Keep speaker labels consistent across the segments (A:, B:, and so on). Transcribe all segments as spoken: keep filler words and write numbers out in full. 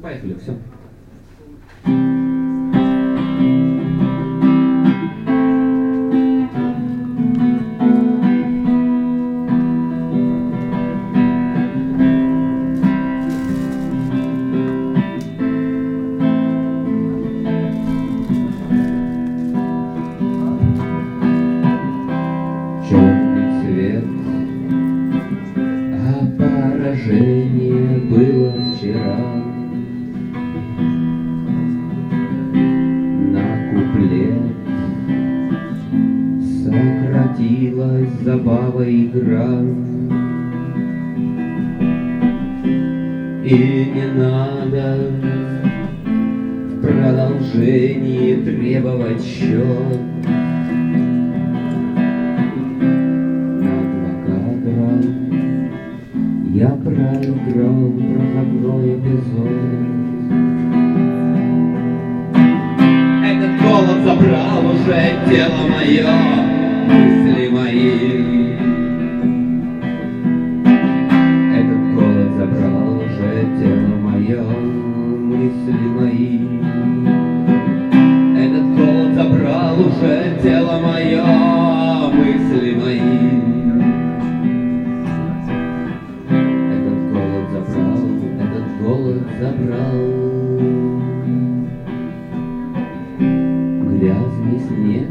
A: поехали, все.
B: Забава, игра. И не надо в продолжении требовать счет. На два кадра я проиграл проходной эпизод. Этот голод забрал уже тело мое, мысли мои. Этот голод забрал уже тело мое, мысли мои. Этот голод забрал уже тело мое, мысли мои. Этот голод забрал, этот голод забрал. Грязный снег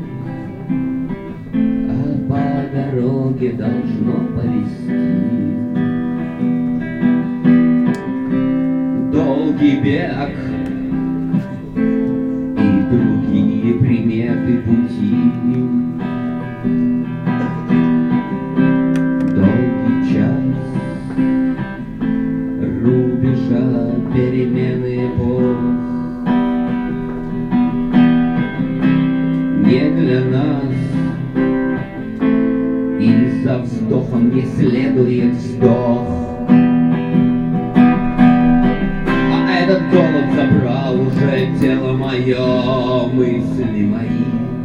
B: дороге должно повести. Долгий бег и другие приметы пути. Долгий час рубежа перемены эпох. Не для нас. За вздохом не следует вздох. А этот голод забрал уже тело мое, мысли мои.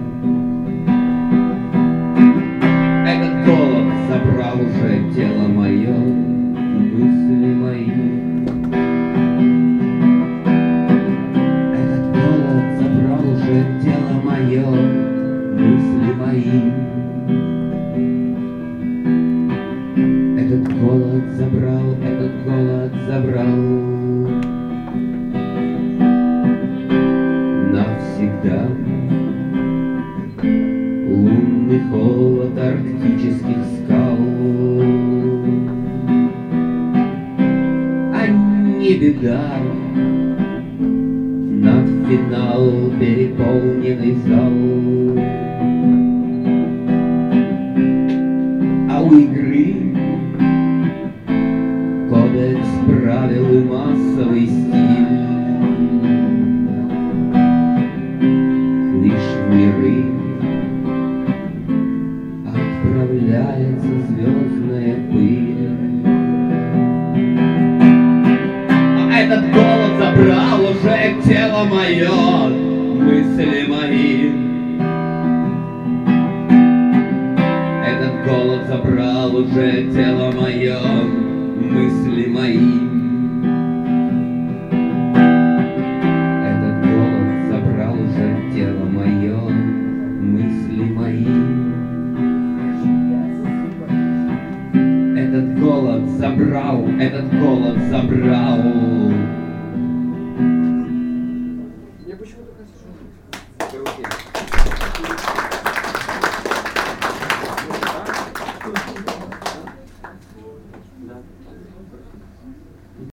B: Этот голод забрал уже тело мое, мысли мои. Этот голод забрал уже тело мое, мысли мои. Этот голод забрал, этот голод забрал навсегда лунный холод арктических скал. А не беда, на финал переполненный зал. А у игры кодекс правил и массовый стиль. Лишь в миры отправляется звездная пыль. А этот голод забрал уже тело мое, мысли мои. Этот голод забрал уже тело мое, мысли мои. Этот голод забрал уже тело мое, мысли мои. Этот голод забрал, этот голод забрал. Мне почему-то кажется, что